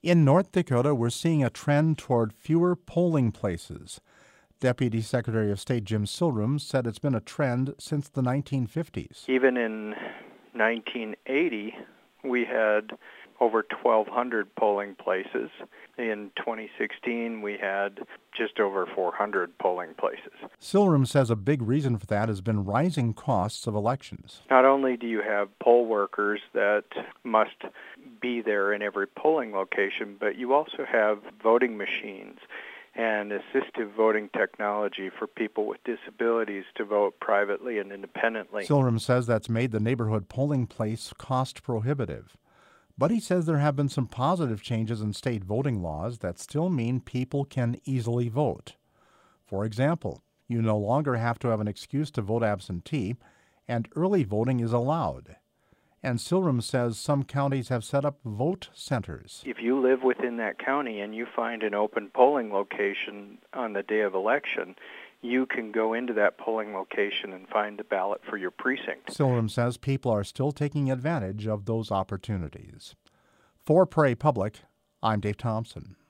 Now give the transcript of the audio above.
In North Dakota, we're seeing a trend toward fewer polling places. Deputy Secretary of State Jim Silrum said it's been a trend since the 1950s. Even in 1980, we had over 1,200 polling places. In 2016, we had just over 400 polling places. Silrum says a big reason for that has been rising costs of elections. Not only do you have poll workers that must be there in every polling location, but you also have voting machines and assistive voting technology for people with disabilities to vote privately and independently. Silrum says that's made the neighborhood polling place cost prohibitive. But he says there have been some positive changes in state voting laws that still mean people can easily vote. For example, you no longer have to have an excuse to vote absentee, and early voting is allowed. And Silrum says some counties have set up vote centers. If you live within that county and you find an open polling location on the day of election, you can go into that polling location and find the ballot for your precinct. Silrum says people are still taking advantage of those opportunities. For Prairie Public, I'm Dave Thompson.